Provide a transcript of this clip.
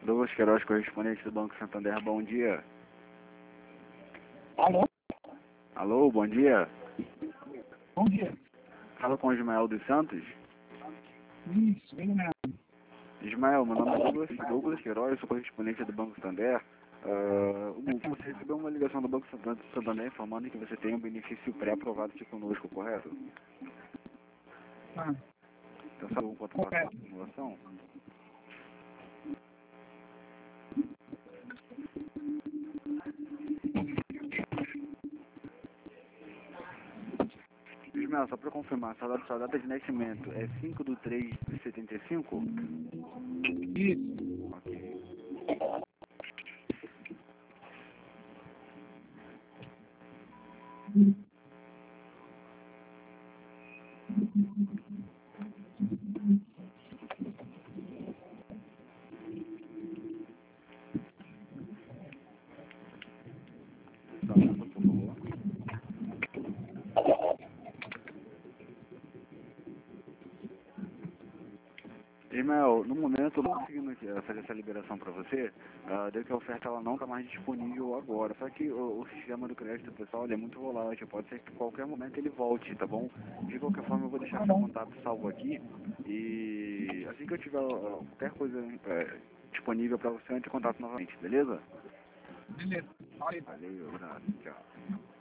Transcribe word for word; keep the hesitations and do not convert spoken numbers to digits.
Douglas Queiroz, correspondente do Banco Santander, bom dia. Alô? Alô, bom dia. Bom dia. Fala com o Ismael dos Santos. Isso, ele mesmo. Ismael, meu nome é Douglas, Douglas Queiroz, sou correspondente do Banco Santander. Uh, você recebeu uma ligação do Banco Santander informando que você tem um benefício pré-aprovado aqui conosco, correto? Ah, Então, sabe o quanto passa a simulação? Ismael, só para confirmar, sua data, sua data de nascimento é cinco de três de setenta e cinco? isso. Ok. Só um minuto, por favor. Ismael, no momento eu não conseguindo aqui, eh, fazer essa liberação para você, uh, deu que a oferta ela não está mais disponível agora. Só que o, o sistema do crédito pessoal ele é muito volátil, pode ser que a qualquer momento ele volte, tá bom? De qualquer forma eu vou deixar seu contato salvo aqui e assim que eu tiver uh, qualquer coisa uh, disponível para você, eu entro em contato novamente, beleza? Beleza. Olha aí. Valeu, obrigado, tchau.